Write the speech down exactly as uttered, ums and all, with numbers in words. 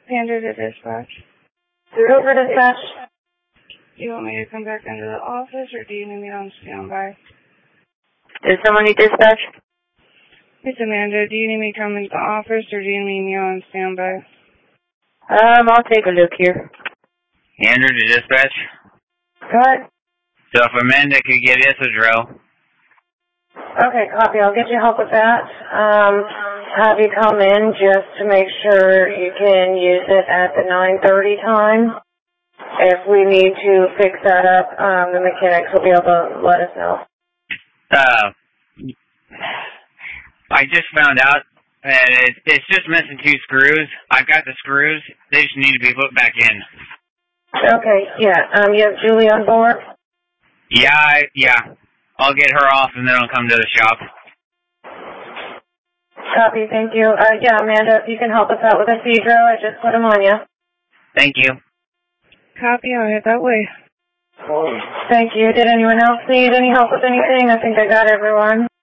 Standard to dispatch. Over dispatch. Do you want me to come back into the office, or do you need me on standby? Does someone need dispatch? It's Amanda. Do you need me to come into the office, or do you need me on standby? Um, I'll take a look here. Andrew to dispatch. Go ahead. So if Amanda could give us a drill. Okay, copy. I'll get you help with that. Um, have you come in just to make sure you can use it at the nine thirty time. If we need to fix that up, um, the mechanics will be able to let us know. Uh, I just found out that it's, it's just missing two screws. I've got the screws. They just need to be put back in. Okay, yeah. Um, you have Julie on board? Yeah, I, yeah. I'll get her off and then I'll come to the shop. Copy, thank you. Uh, yeah, Amanda, if you can help us out with a Cedro, I just put them on you. Thank you. Copy, I'll head that way. Thank you. Did anyone else need any help with anything? I think I got everyone.